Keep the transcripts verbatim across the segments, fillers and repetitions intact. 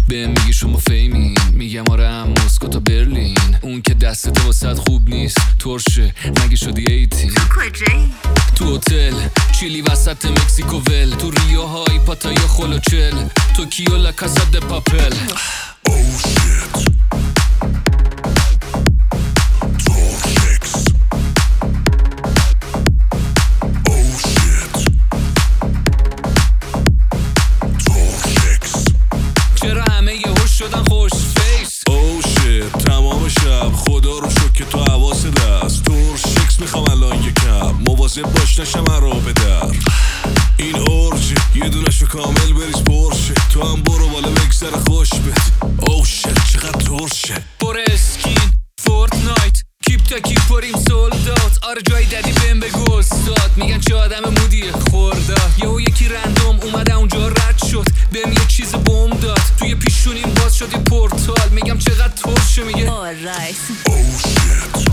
به میگی شما فیمین، میگم آره هم مسکو تا برلین. اون که دستت واسد خوب نیست ترشه، مگه شدی ایتین؟ تو کجایی؟ تو هتل چیلی وسط مکزیکو ول، تو ریو های پاتای خلوچل، توکیو لا کاسا د پاپل. Oh shit. چرا همه یه هوش شدن خوش فیس؟ Oh shit. تمام شب خدا رو شکر که تو حواس دست تور شکس میخوام الان یکم مواظب باش نشم رو به در. این اورجه یه دونشو کامل بریز پرشه، تو هم برو بالا بگذره خوش بد. Oh shit چقدر ترشه. پر اسکین فورتنایت کیپ تا کیپ پریم سولدات. آره جای دادی بهم بگو استاد، میگن چه آدم مودیه خورداد. یهو یکی رندوم اومده اونجا رد شد، بهم یه چیز بوم داد، توی پیشونیم باز شد یه پورتال. میگم چقدر ترشه، میگه alright. Oh shit.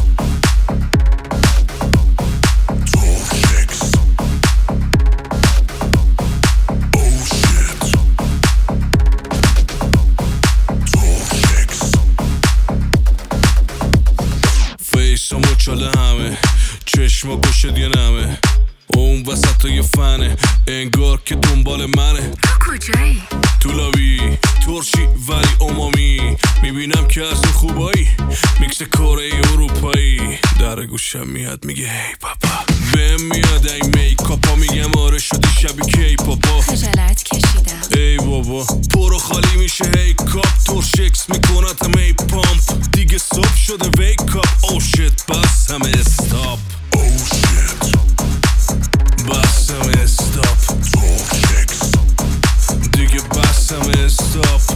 فیسامو چاله همه چشما گوشت یه نمه، اون وسط یه فنه انگار که دنبال منه. تو کجایی؟ تو لابی ترشی ولی امامی، میبینم که از اون خوبایی میکس کره اروپایی. در گوشم میاد میگه هی پاپا، بهم میاد این میکاپا، میگم آره شدی شبیه کی پاپا. خجالت کشیدم ای بابا پرو خالی میشه هی کاپ، ترشکس میکنتم ای پامپ، دیگه صبح شده ویک اپ. او شیت بس همه استاپ. او شیت بس همه استاپ. دیگه بس همه استاپ.